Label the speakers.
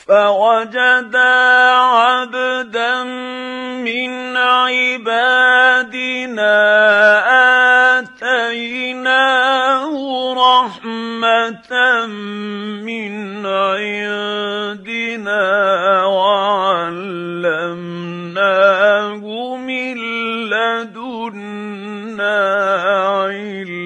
Speaker 1: فوجدا عبدا من عبادنا آتيناه رحمة من عندنا وعلمناه من لدنا علما.